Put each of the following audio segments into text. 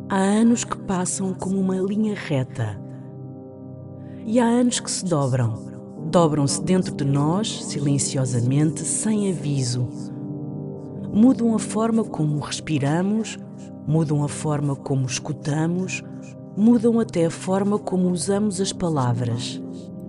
Há anos que passam como uma linha reta. E há anos que se dobram. Dobram-se dentro de nós, silenciosamente, sem aviso. Mudam a forma como respiramos, mudam a forma como escutamos, mudam até a forma como usamos as palavras.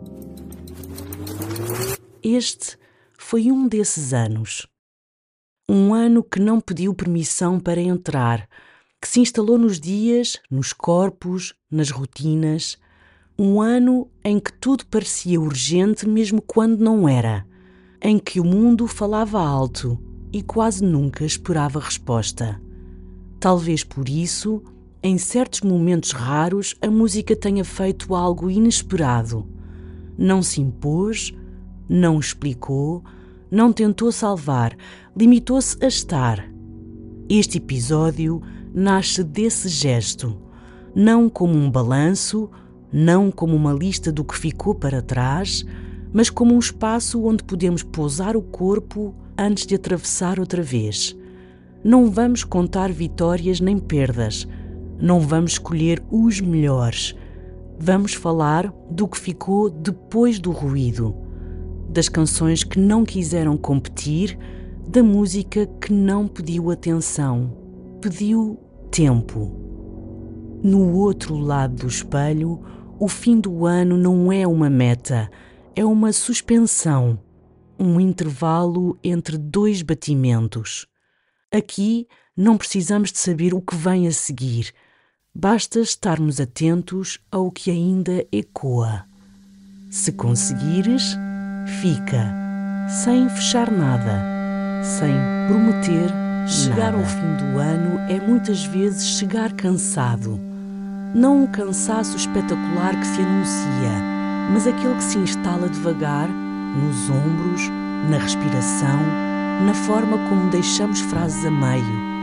Este foi um desses anos. Um ano que não pediu permissão para entrar, que se instalou nos dias, nos corpos, nas rotinas. Um ano em que tudo parecia urgente mesmo quando não era. Em que o mundo falava alto e quase nunca esperava resposta. Talvez por isso, em certos momentos raros, a música tenha feito algo inesperado. Não se impôs, não explicou, não tentou salvar, limitou-se a estar. Este episódio nasce desse gesto, não como um balanço, não como uma lista do que ficou para trás, mas como um espaço onde podemos pousar o corpo antes de atravessar outra vez. Não vamos contar vitórias nem perdas, não vamos escolher os melhores. Vamos falar do que ficou depois do ruído, das canções que não quiseram competir, da música que não pediu atenção, pediu tempo. No outro lado do espelho, o fim do ano não é uma meta, é uma suspensão, um intervalo entre dois batimentos. Aqui não precisamos de saber o que vem a seguir, basta estarmos atentos ao que ainda ecoa. Se conseguires, fica, sem fechar nada, sem prometer nada. Chegar ao fim do ano é muitas vezes chegar cansado. Não um cansaço espetacular que se anuncia, mas aquele que se instala devagar, nos ombros, na respiração, na forma como deixamos frases a meio.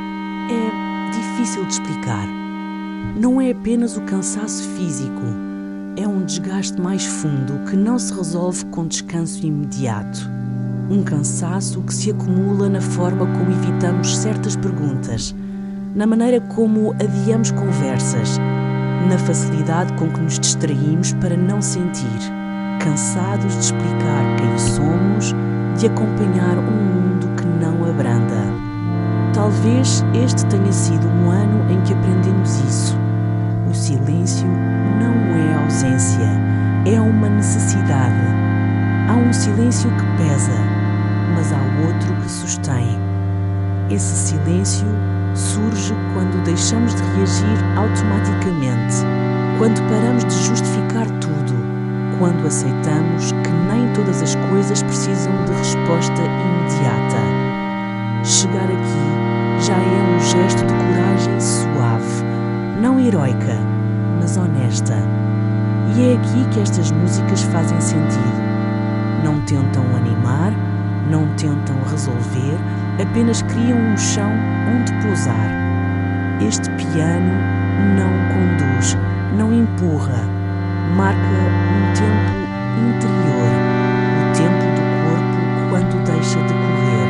É difícil de explicar. Não é apenas o cansaço físico, é um desgaste mais fundo que não se resolve com descanso imediato. Um cansaço que se acumula na forma como evitamos certas perguntas, na maneira como adiamos conversas, na facilidade com que nos distraímos para não sentir, cansados de explicar quem somos, de acompanhar um mundo que não abranda. Talvez este tenha sido um ano em que aprendemos isso. O silêncio não é ausência, é uma necessidade. Há um silêncio que pesa, mas há outro que sustém. Esse silêncio surge quando deixamos de reagir automaticamente, quando paramos de justificar tudo, quando aceitamos que nem todas as coisas precisam de resposta imediata. Chegar aqui já é um gesto de coragem suave, não heroica, mas honesta. E é aqui que estas músicas fazem sentido. Não tentam animar, não tentam resolver, apenas criam um chão onde pousar. Este piano não conduz, não empurra, marca um tempo interior, o tempo do corpo quando deixa de correr.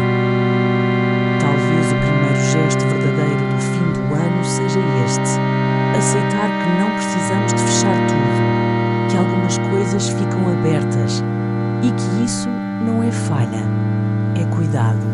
Talvez o primeiro gesto verdadeiro do fim do ano seja este: aceitar que não precisamos de fechar tudo, que algumas coisas ficam abertas e que isso não é falha, é cuidado.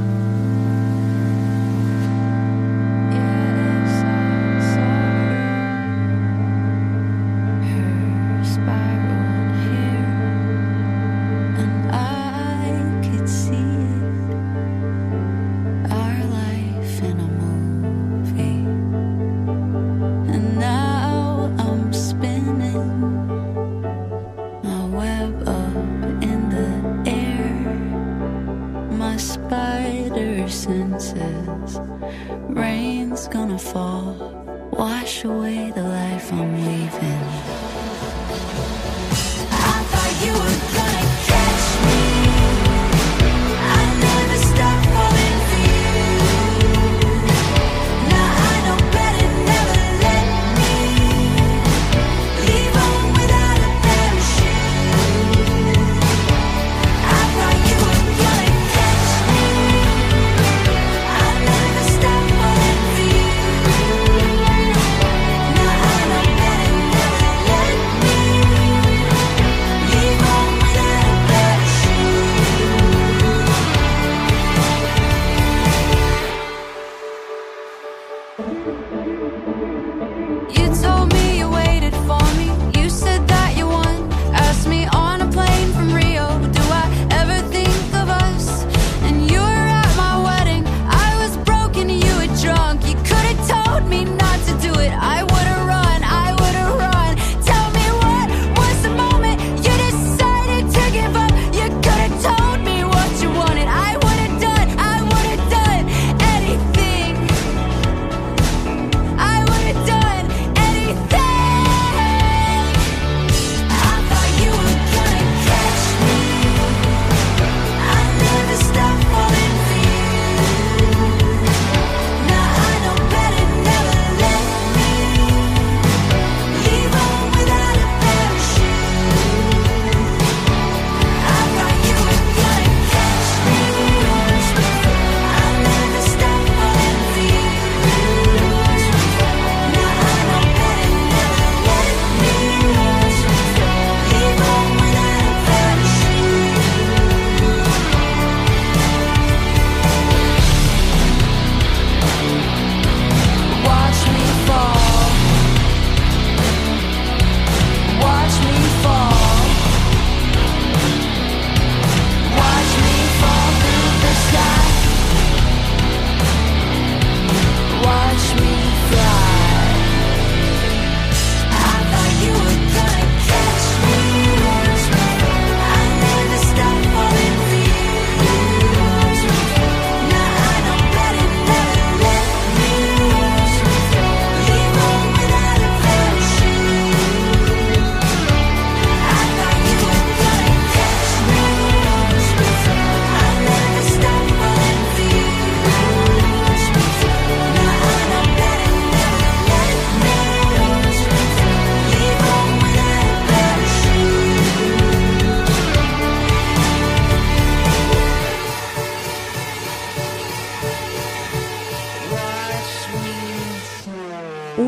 Senses. Rain's gonna fall, wash away the life I'm weaving. I thought you were gonna catch me. I never stopped falling for you. Now I know better, never let me leave home without a parachute. I thought you were gonna catch me. I never stopped falling for you.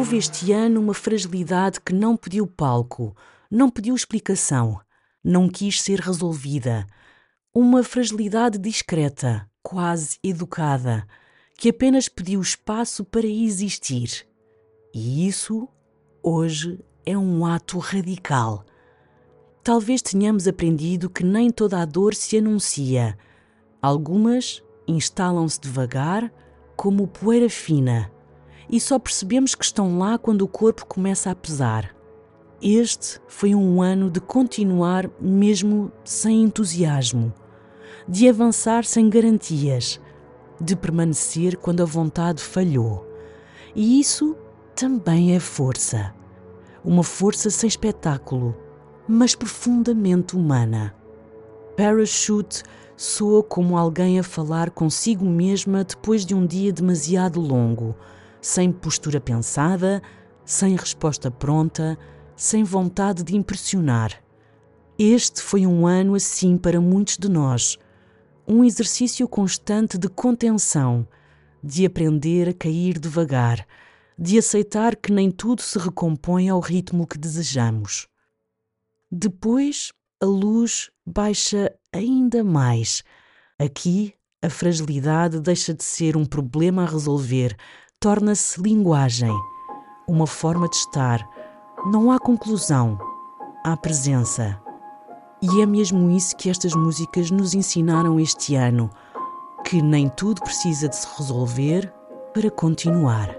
Houve este ano uma fragilidade que não pediu palco, não pediu explicação, não quis ser resolvida. Uma fragilidade discreta, quase educada, que apenas pediu espaço para existir. E isso, hoje, é um ato radical. Talvez tenhamos aprendido que nem toda a dor se anuncia. Algumas instalam-se devagar, como poeira fina, e só percebemos que estão lá quando o corpo começa a pesar. Este foi um ano de continuar mesmo sem entusiasmo, de avançar sem garantias, de permanecer quando a vontade falhou. E isso também é força. Uma força sem espetáculo, mas profundamente humana. Parachute soa como alguém a falar consigo mesma depois de um dia demasiado longo, sem postura pensada, sem resposta pronta, sem vontade de impressionar. Este foi um ano assim para muitos de nós, um exercício constante de contenção, de aprender a cair devagar, de aceitar que nem tudo se recompõe ao ritmo que desejamos. Depois, a luz baixa ainda mais. Aqui, a fragilidade deixa de ser um problema a resolver, torna-se linguagem, uma forma de estar. Não há conclusão, há presença. E é mesmo isso que estas músicas nos ensinaram este ano, que nem tudo precisa de se resolver para continuar.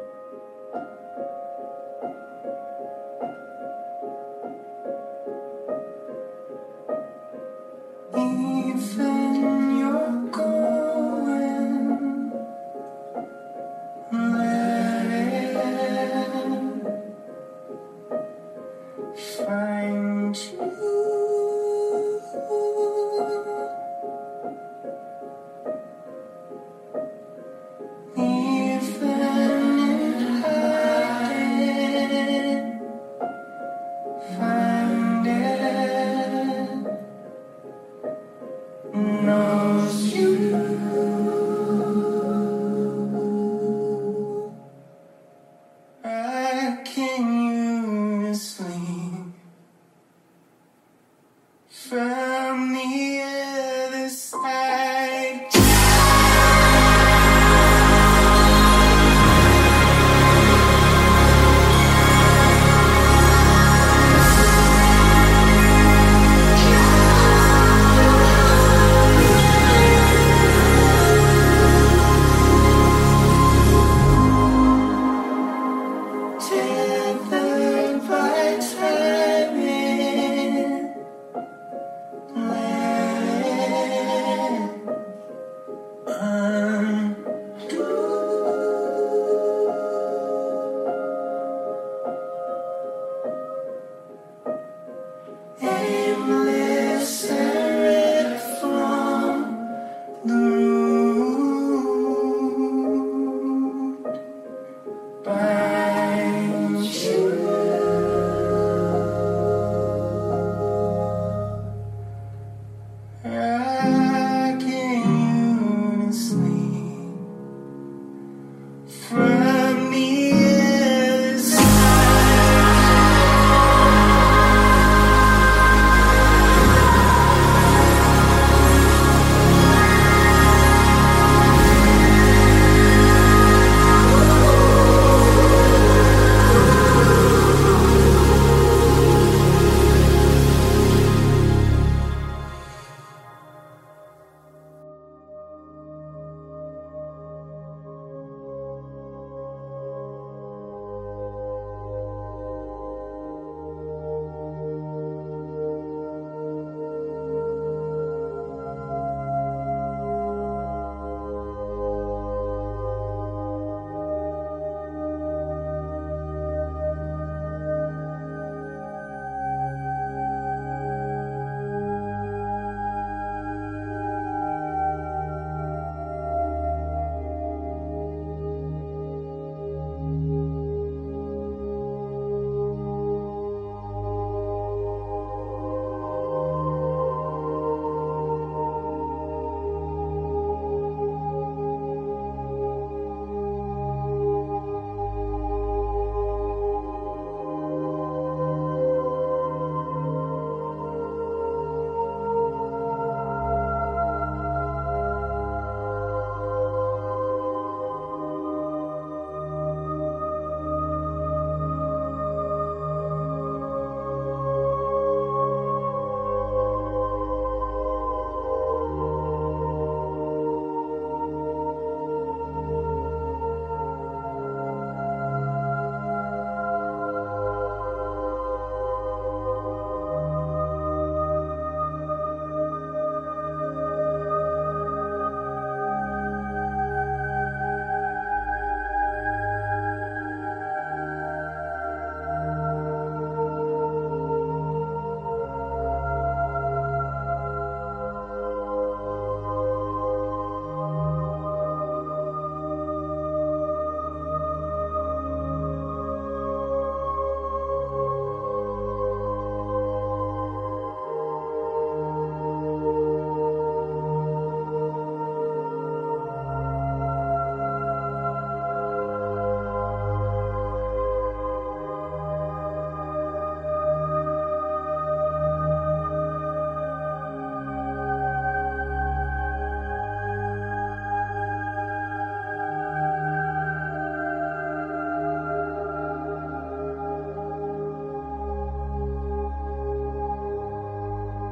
Even you're going, let it find you. Even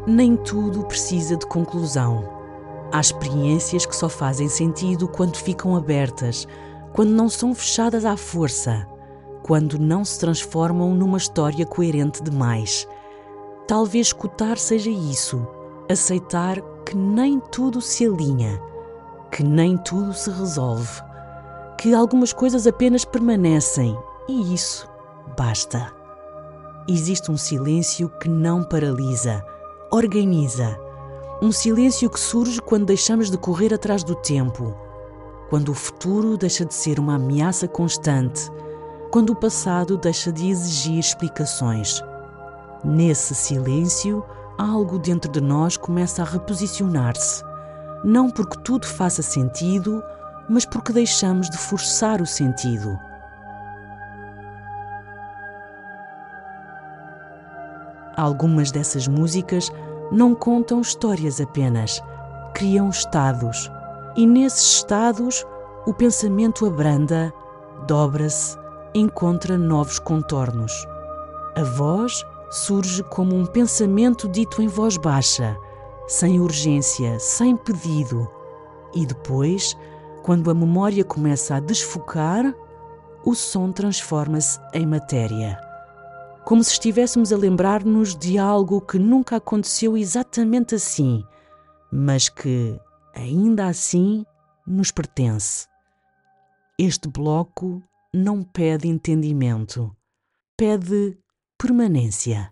Nem tudo precisa de conclusão. Há experiências que só fazem sentido quando ficam abertas, quando não são fechadas à força, quando não se transformam numa história coerente demais. Talvez escutar seja isso, aceitar que nem tudo se alinha, que nem tudo se resolve, que algumas coisas apenas permanecem e isso basta. Existe um silêncio que não paralisa, organiza. Um silêncio que surge quando deixamos de correr atrás do tempo, quando o futuro deixa de ser uma ameaça constante, quando o passado deixa de exigir explicações. Nesse silêncio, algo dentro de nós começa a reposicionar-se, não porque tudo faça sentido, mas porque deixamos de forçar o sentido. Algumas dessas músicas não contam histórias apenas, criam estados. E nesses estados, o pensamento abranda, dobra-se, encontra novos contornos. A voz surge como um pensamento dito em voz baixa, sem urgência, sem pedido. E depois, quando a memória começa a desfocar, o som transforma-se em matéria. Como se estivéssemos a lembrar-nos de algo que nunca aconteceu exatamente assim, mas que, ainda assim, nos pertence. Este bloco não pede entendimento, pede permanência.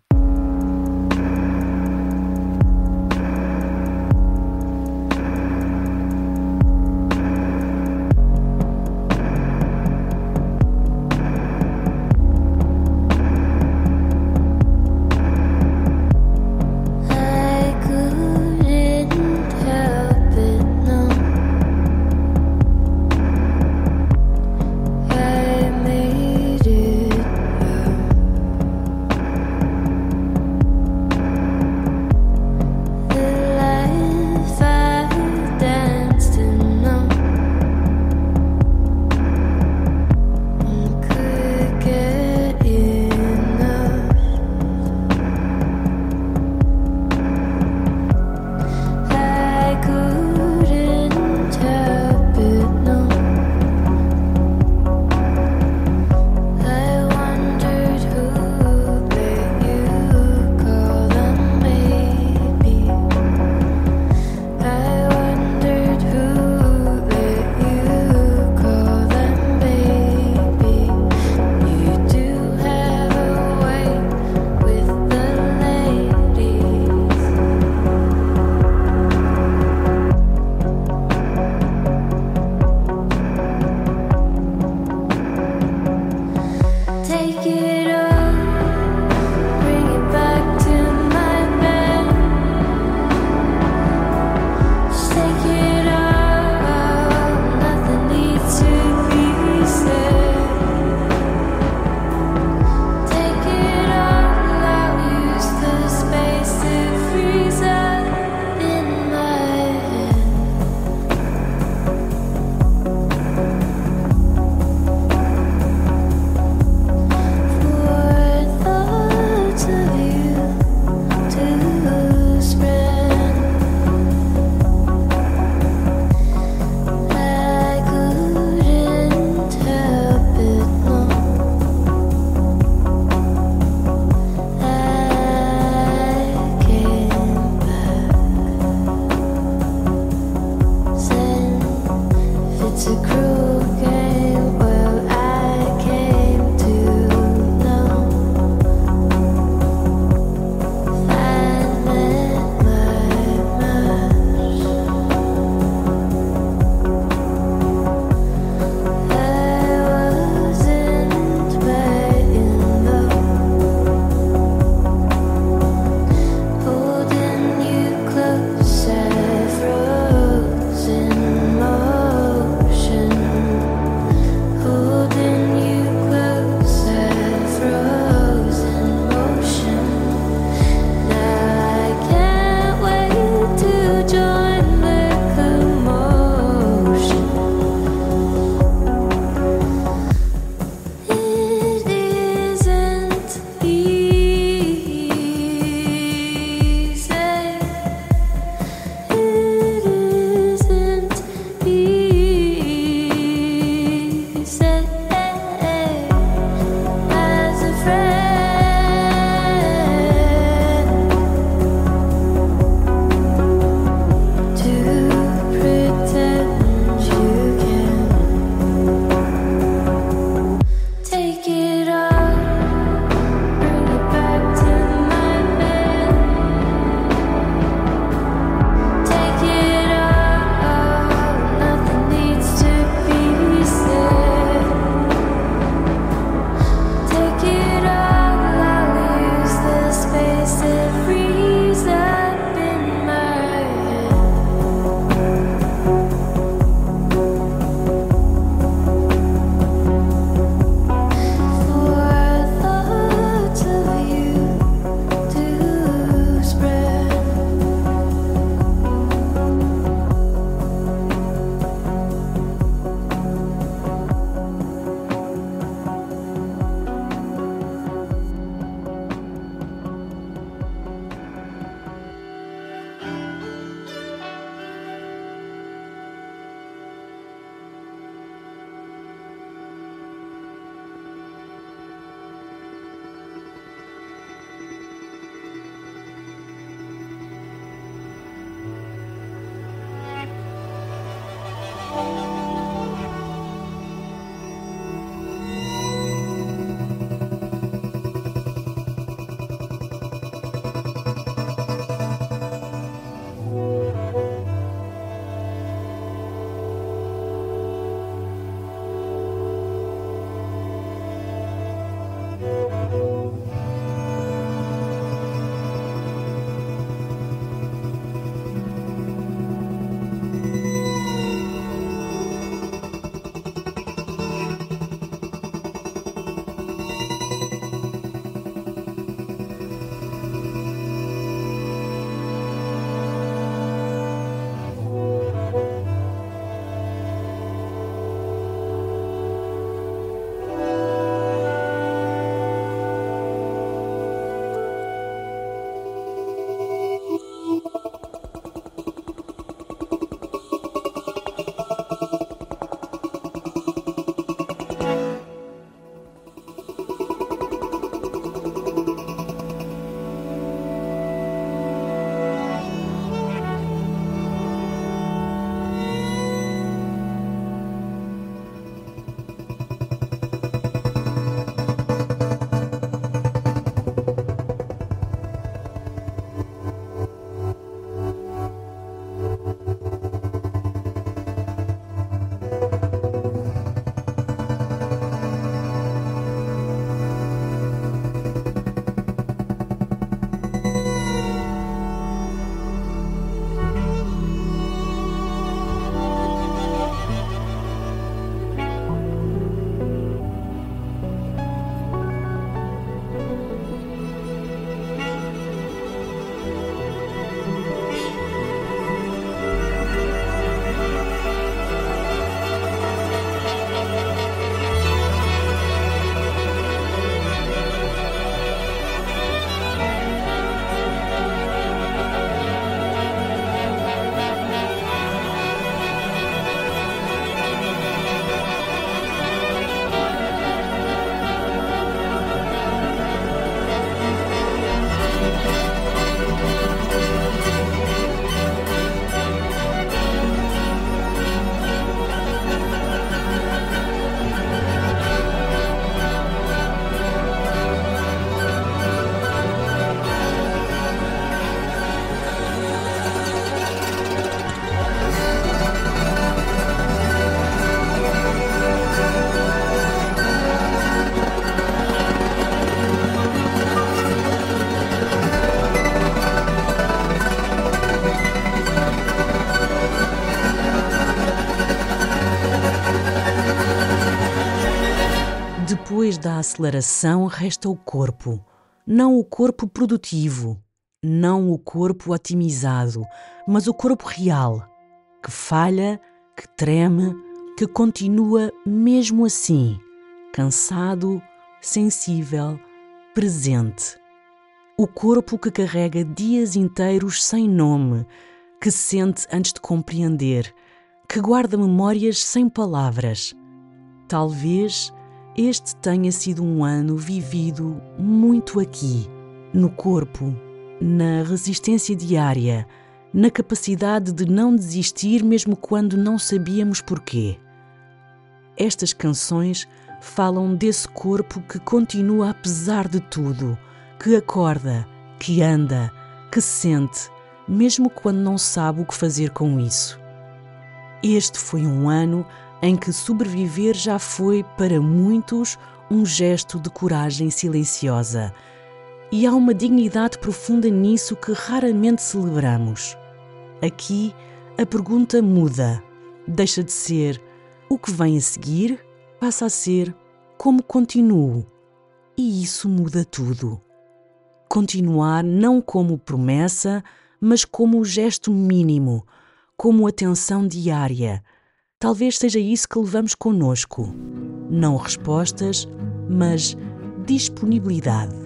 depois da aceleração resta o corpo. Não o corpo produtivo, não o corpo otimizado, mas o corpo real, que falha, que treme, que continua mesmo assim, cansado, sensível, presente. O corpo que carrega dias inteiros sem nome, que sente antes de compreender, que guarda memórias sem palavras. Talvez este tenha sido um ano vivido muito aqui, no corpo, na resistência diária, na capacidade de não desistir mesmo quando não sabíamos porquê. Estas canções falam desse corpo que continua apesar de tudo, que acorda, que anda, que sente, mesmo quando não sabe o que fazer com isso. Este foi um ano em que sobreviver já foi, para muitos, um gesto de coragem silenciosa. E há uma dignidade profunda nisso que raramente celebramos. Aqui, a pergunta muda. Deixa de ser o que vem a seguir, passa a ser como continuo. E isso muda tudo. Continuar não como promessa, mas como o gesto mínimo, como atenção diária. Talvez seja isso que levamos connosco. Não respostas, mas disponibilidade.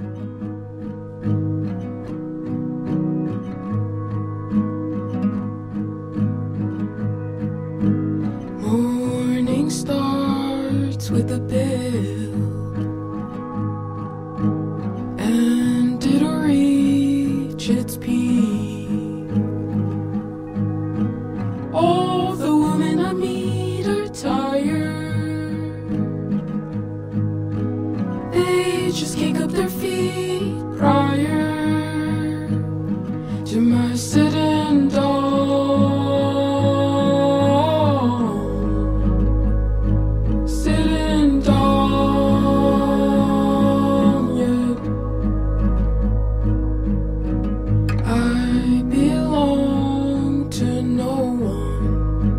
Morning starts with a pill, and it'll reach its peak. All the women I meet are tired. They just kick up their feet prior to my sitting down. Sitting down, yeah. I belong to no one.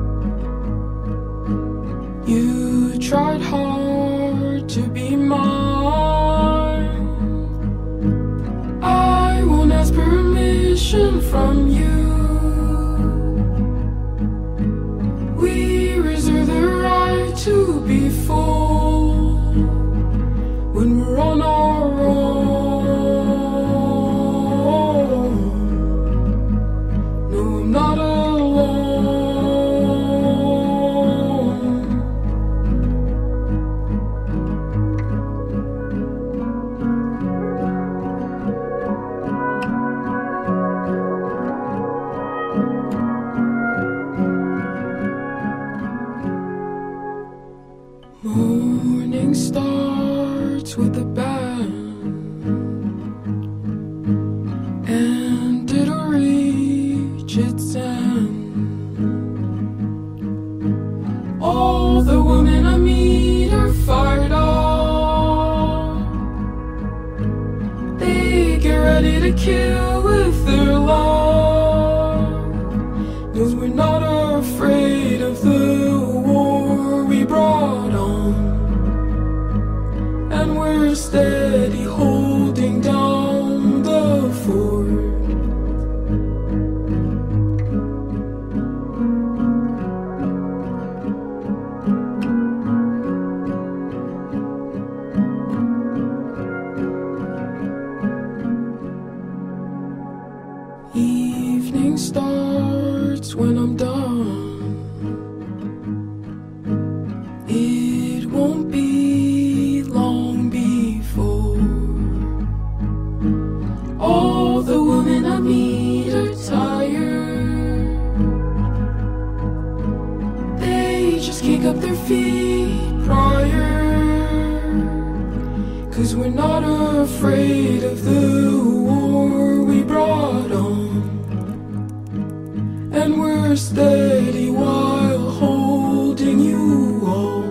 You tried hard to be mine. I won't ask permission from you. We reserve the right to be full when we're on our own. No, I'm not alone. Morning starts with a bang, and it'll reach its end. All the women I meet are fired up. They get ready to kill with their love. 'Cause we're not afraid of the war we brought on, and we're steady holding down the fort. Evening starts when I'm done. It won't be long before all the women I meet are tired. They just kick up their feet prior, 'cause we're not afraid of the war we brought on, and we're steady while holding you all.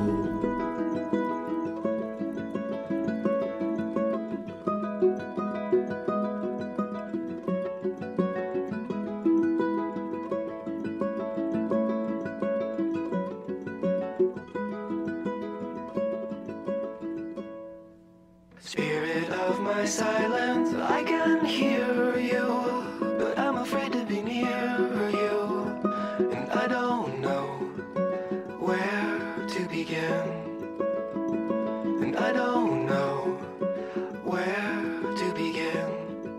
my silence, I can hear you, but I'm afraid to be near you, and I don't know where to begin, and I don't know where to begin.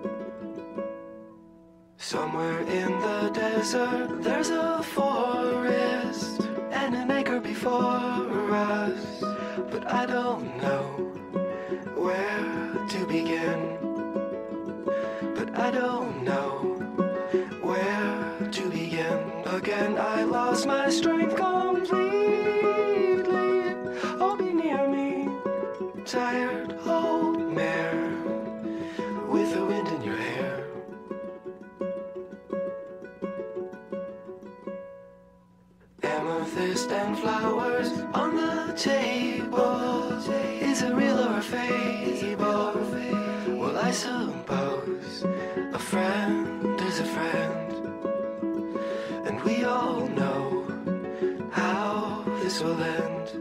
Somewhere in the desert, there's a forest and an acre before us, but I don't know where to begin, but I don't know where to begin. Again, I lost my strength completely. Oh, be near me, tired old mare with the wind in your hair. Amethyst and flowers on the table. Is it real or a fable? Well, I suppose a friend is a friend, and we all know how this will end.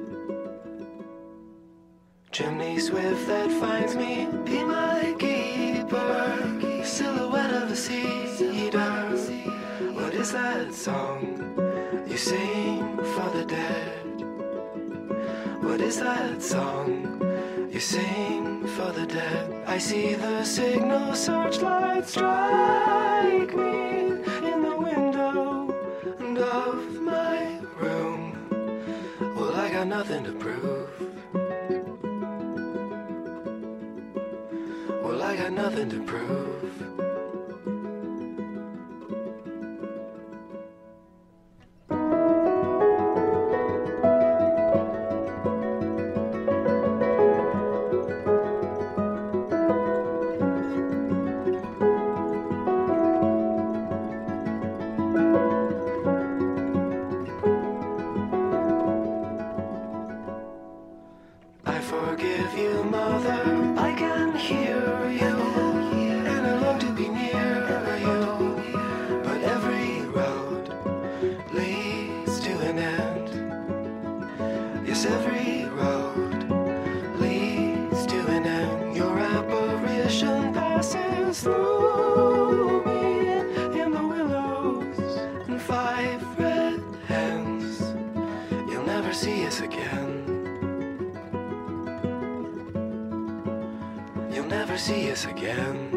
Chimney swift that finds me, be my keeper. Silhouette of a cedar. What is that song you sing for the dead? What is that song you sing for the dead? I see the signal searchlight strike me in the window of my room. Well, I got nothing to prove. Well, I got nothing to prove. I forgive you, mother, I can hear you, and I long to be near you, but every road leads to an end. Yes, every road leads to an end. Your apparition passes through me in the willows and 5 red hens. You'll never see us again. You'll never see us again.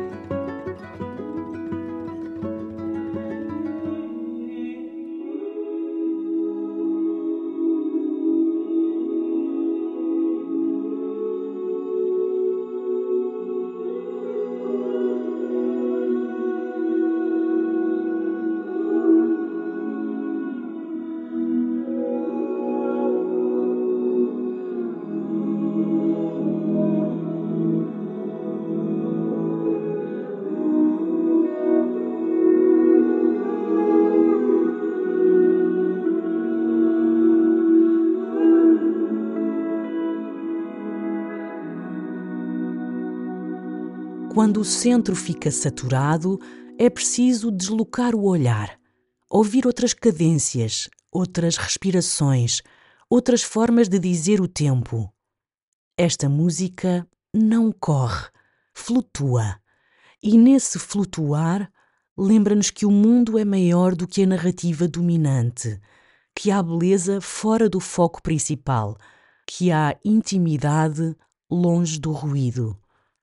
Quando o centro fica saturado, é preciso deslocar o olhar, ouvir outras cadências, outras respirações, outras formas de dizer o tempo. Esta música não corre, flutua. E nesse flutuar, lembra-nos que o mundo é maior do que a narrativa dominante, que há beleza fora do foco principal, que há intimidade longe do ruído.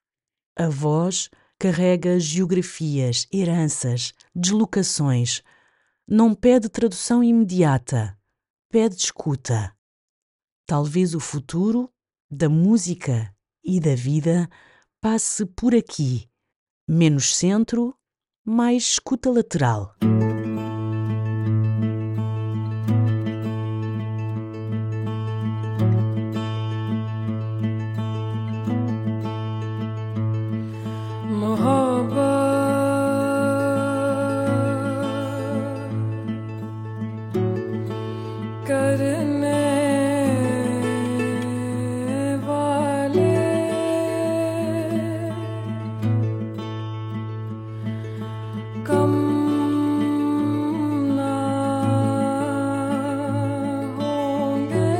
A voz carrega geografias, heranças, deslocações. Não pede tradução imediata, pede escuta. Talvez o futuro da música e da vida passe por aqui. Menos centro, mais escuta lateral.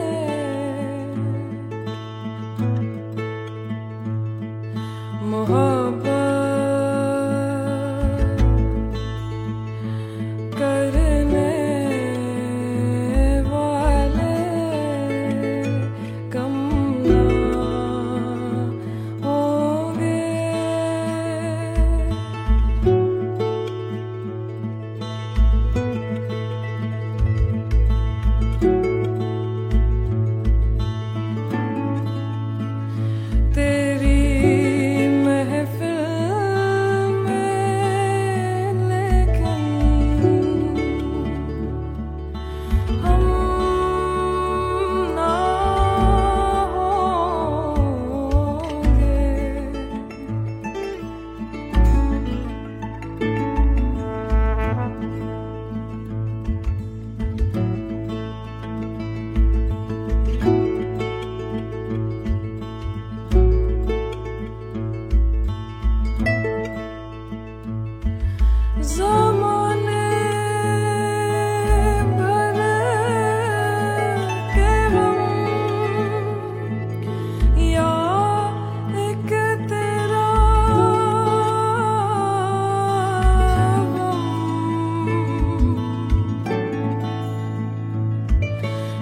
मोहब्बत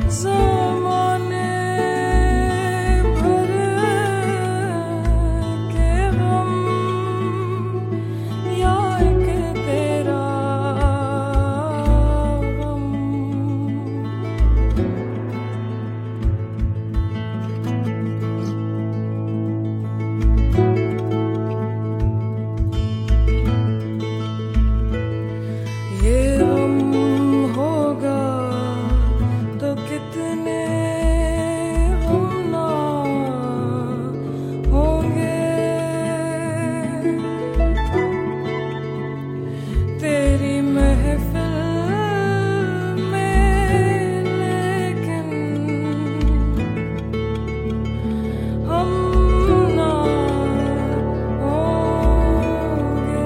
ज़माने भर के गम यार के तेरा गम ये गम होगा तो कितने गम ना होंगे तेरी महफिल में लेकिन हम ना होंगे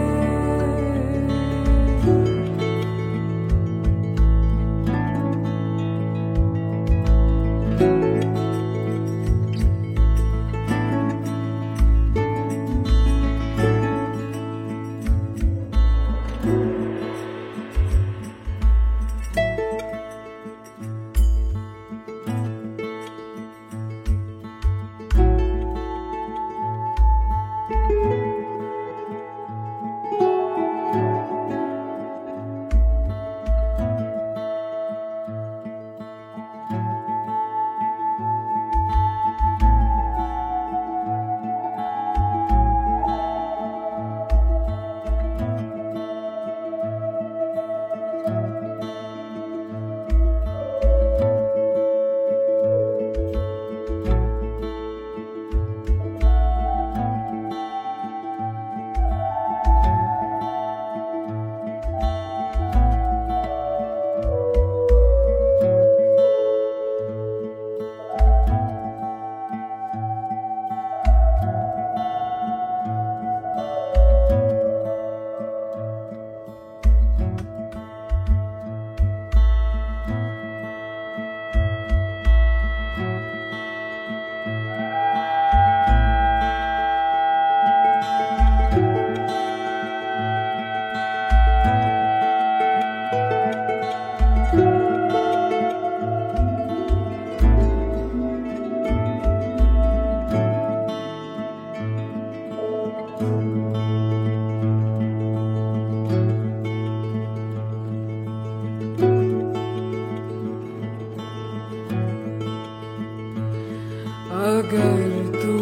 अगर तू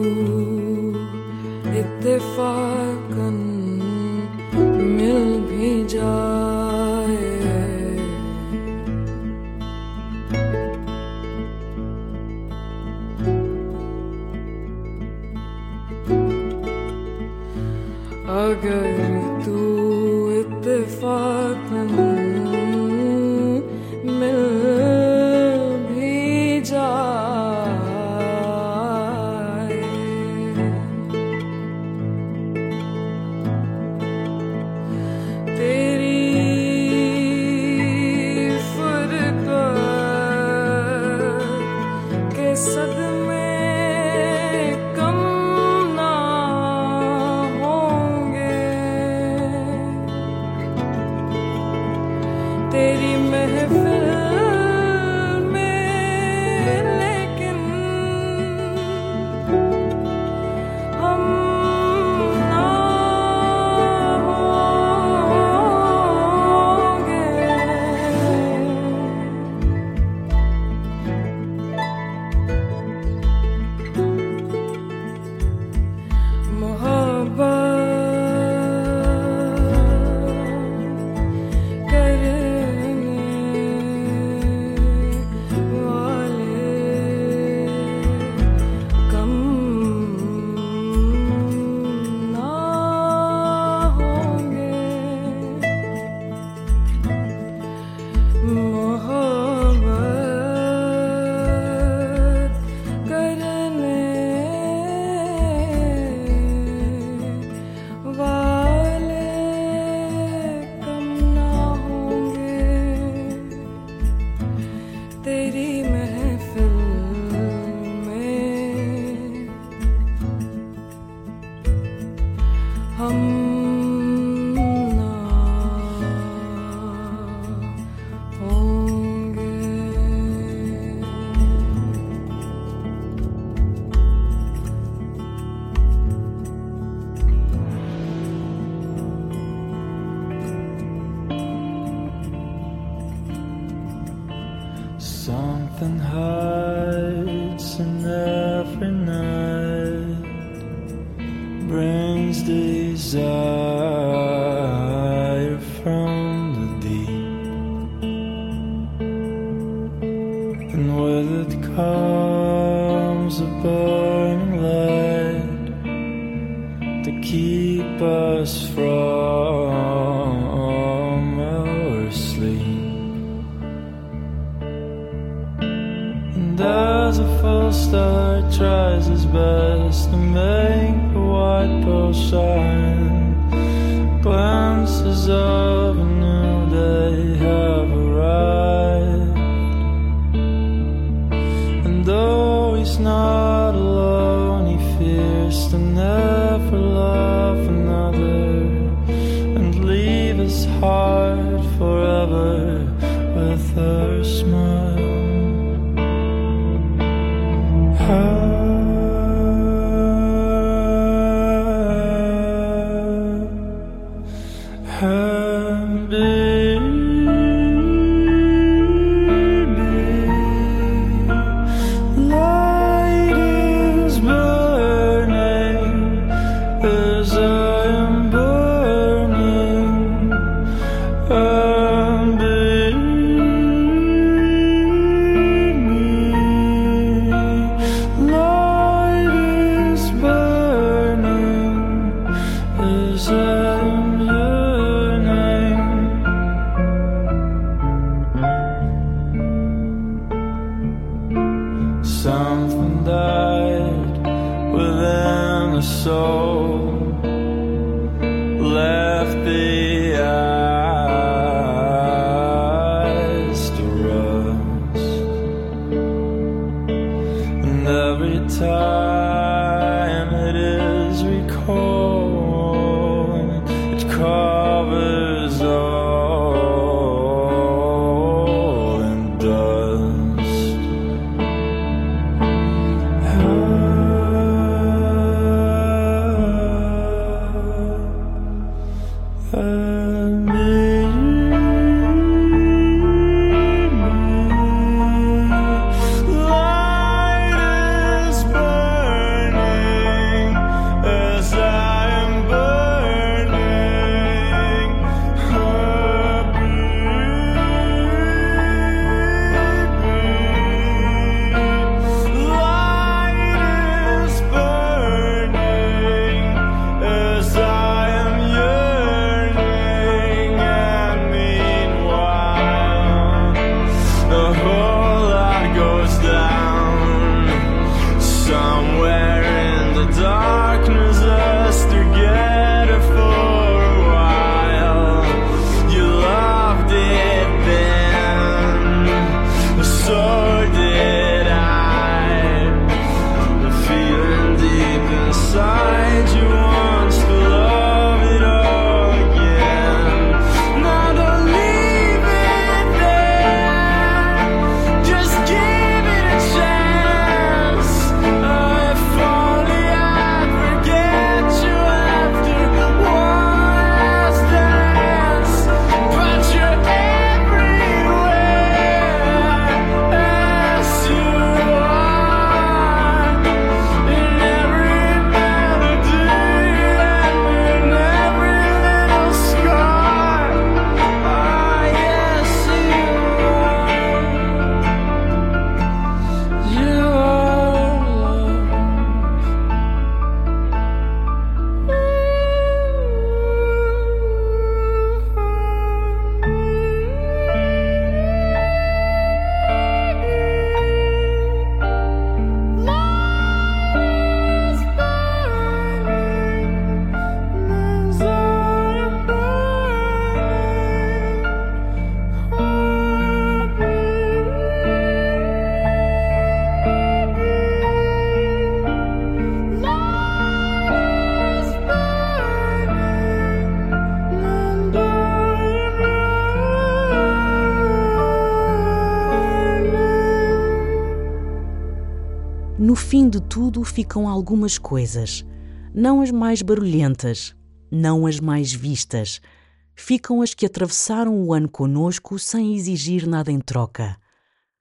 इत्तेफाकन मिल भी जाए अगर तू इत्तेफाकन मिल भी जाए तेरी फुरकत के सदमे कम ना होंगे तेरी महफिल में लेकिन हम ना होंगे मोहब्बत करने वाले कम ना होंगे मोहब्बत करने वाले कम ना होंगे तेरी महफिल में हम ना होंगे Something hides in every night, brings desire from the deep, and with it comes a burning light to keep us from our sleep. And as a full star tries his best to make the white pearl shine, glimpses of a new day have arrived. And though he's not alone, he fears to never love another and leave his heart forever with her smile. Something died within the soul, left the eyes to rust, and every time it is recalled, it covers all in dust. No fim de tudo ficam algumas coisas, não as mais barulhentas, não as mais vistas. Ficam as que atravessaram o ano conosco sem exigir nada em troca.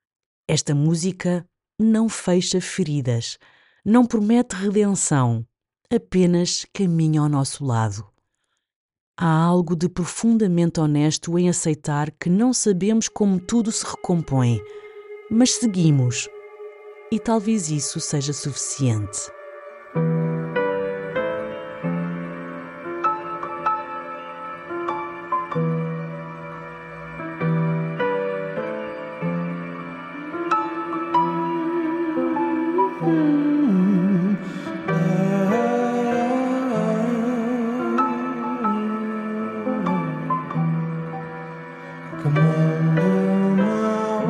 Esta música não fecha feridas, não promete redenção, apenas caminha ao nosso lado. Há algo de profundamente honesto em aceitar que não sabemos como tudo se recompõe, mas seguimos, e talvez isso seja suficiente. Come under my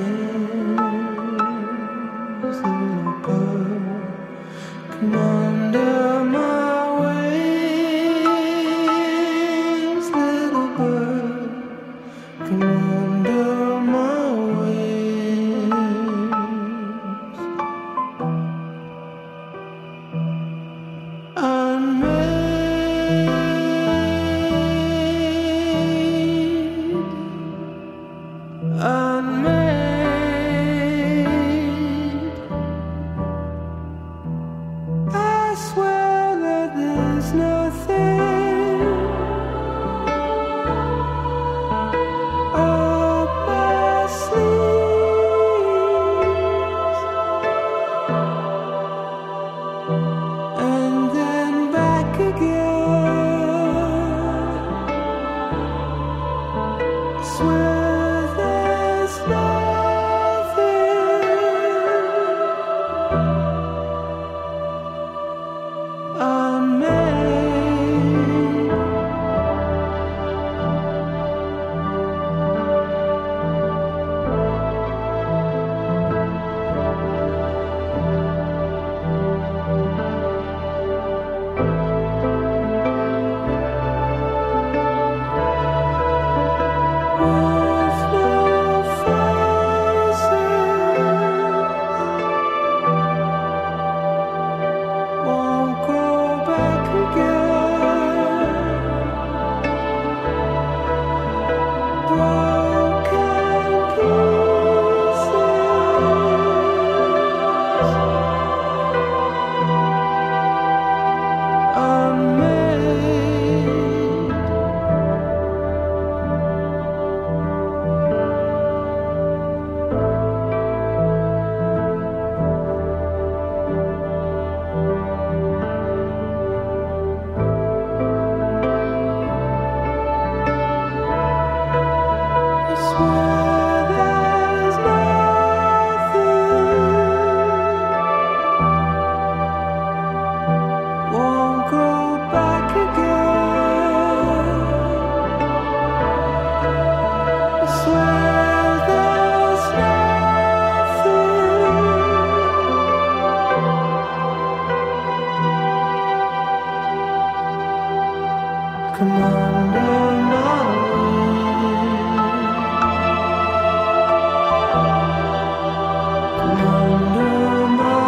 wings, little bird. Come under my wings, little bird. Come under my wings. Unmade. I swear that there's nothing up my sleeves, and then back again. I swear there's nothing unmade. With no faces, won't go back again. Broken pieces, unmade. I swear there's nothing won't go back again. I swear there's nothing. Come under my wings. Come under my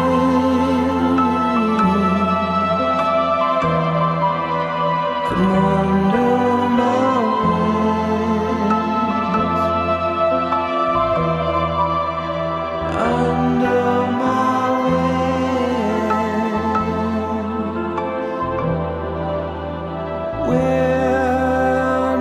wings. Come under my wings. Under my wings. We're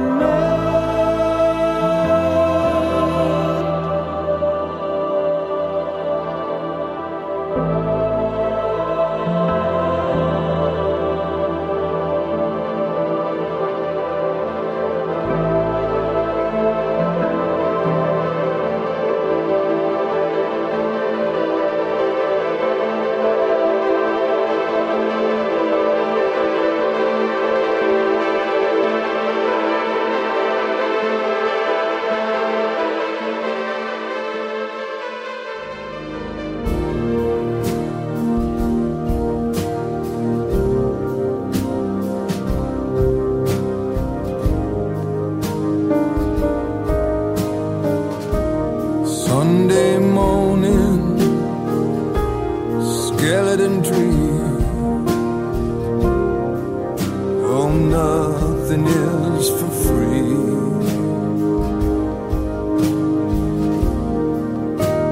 Sunday morning, skeleton tree. Oh, nothing is for free.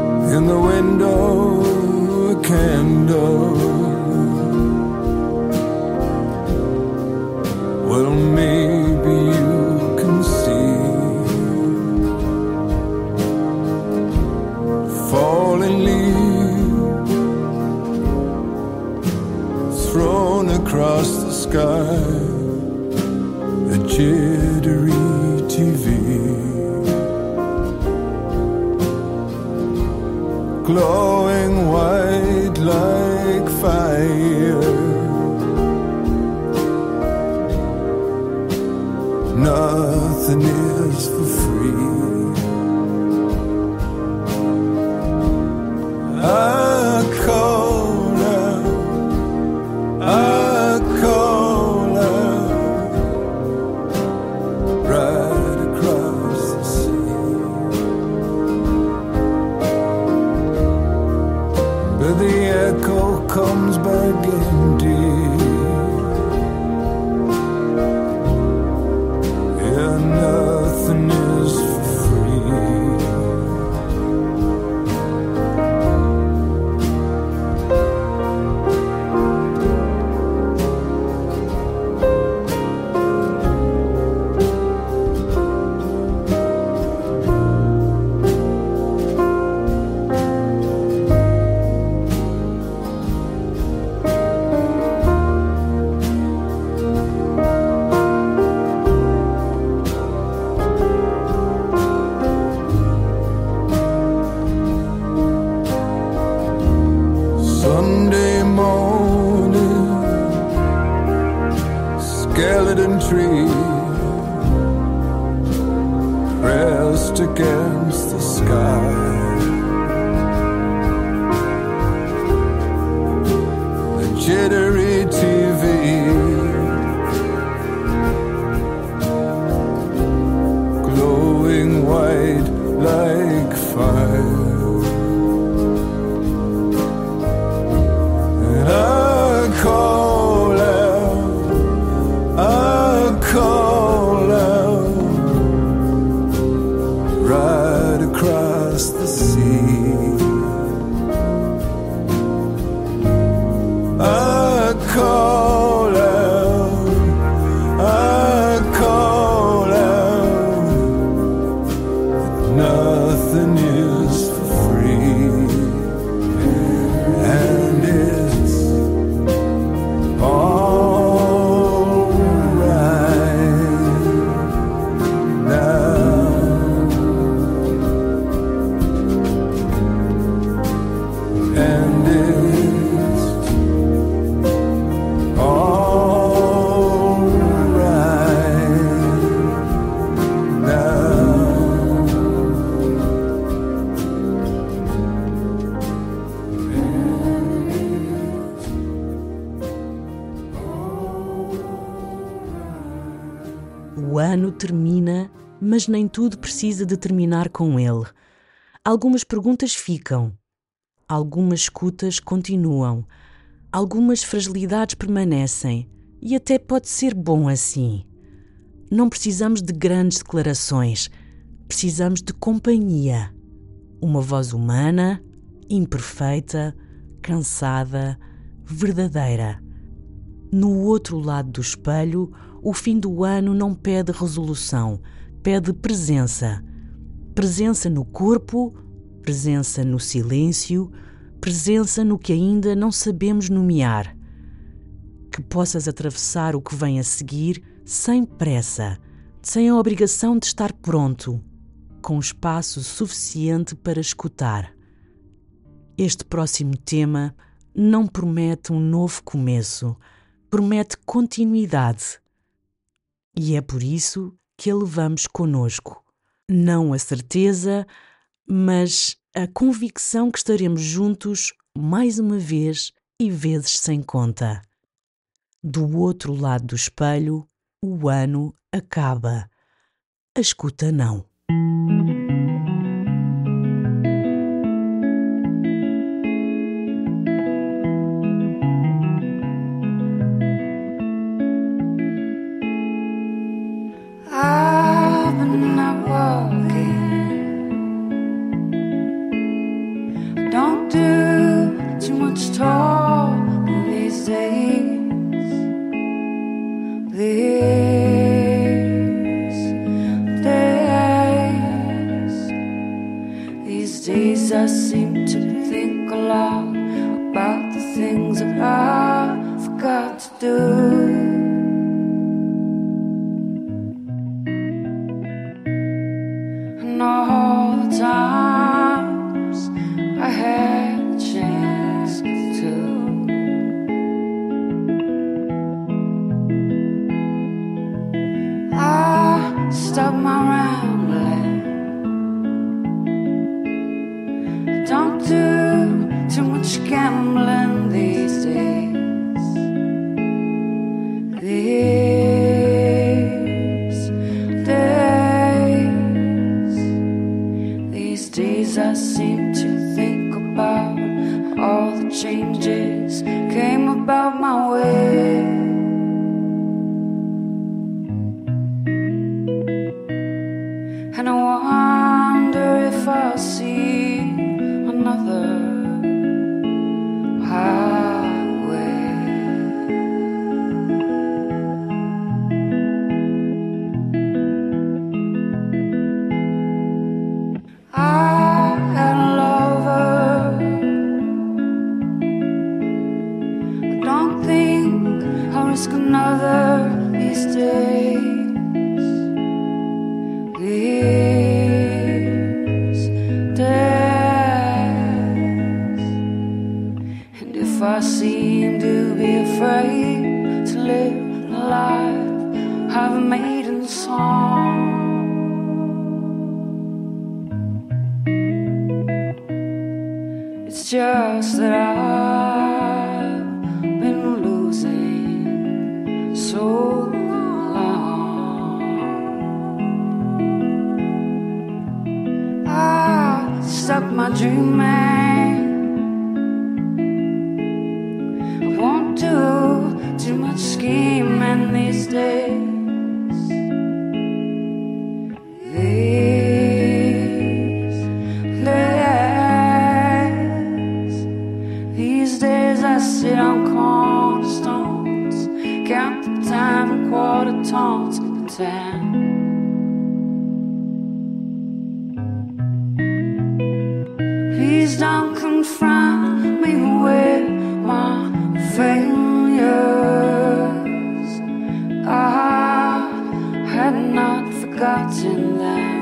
window, a candle. Well, maybe you can see falling leaves thrown across the sky, a jittery TV, glowing white like fire. Nothing is for free. I call out, I call out, right across the sea. But the echo comes back empty. Nothing is for free. Sunday morning, skeleton tree pressed against the sky. The jittery TV glowing white like fire. I call out, I call out, right across the sea. I call out, I call out, that nothing is for free. And it's all right now. And it's all right now. O ano termina, mas nem tudo precisa de terminar com ele. Algumas perguntas ficam, algumas escutas continuam, algumas fragilidades permanecem e até pode ser bom assim. Não precisamos de grandes declarações, precisamos de companhia. Uma voz humana, imperfeita, cansada, verdadeira. No outro lado do espelho, o fim do ano não pede resolução, pede presença. Presença no corpo, presença no silêncio, presença no que ainda não sabemos nomear. Que possas atravessar o que vem a seguir sem pressa, sem a obrigação de estar pronto, com espaço suficiente para escutar. Este próximo tema não promete um novo começo, promete continuidade. E é por isso que a levamos conosco. Não a certeza, mas a convicção que estaremos juntos mais uma vez e vezes sem conta. Do outro lado do espelho, o ano acaba. A escuta não. I've been out walking. I don't too much talk these days. These days I seem to think a lot about the things that I forgot to do. And all the times I had a chance to. I stopped my rambling. Don't do too much gambling these days. These days I seem to think about all the changes came about my way. And I wonder if I'll see another highway. I had a lover. I don't think I'll risk another these days. And if I seem to be afraid to live the life I've made in song, it's just that I've been losing so stopped my dreaming. I won't do too much scheming these days. These days I sit on cornerstones, count the time and quarter tones to 10. Please don't confront me with my failures. I had not forgotten them.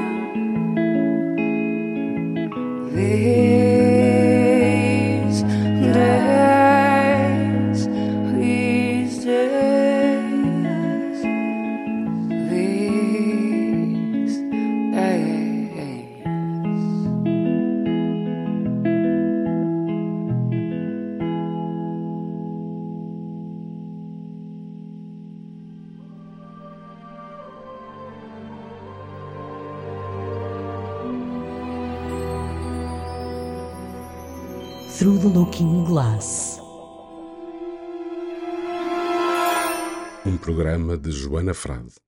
These days, these days, these days. Through the Looking Glass. Um programa de Joana Frade.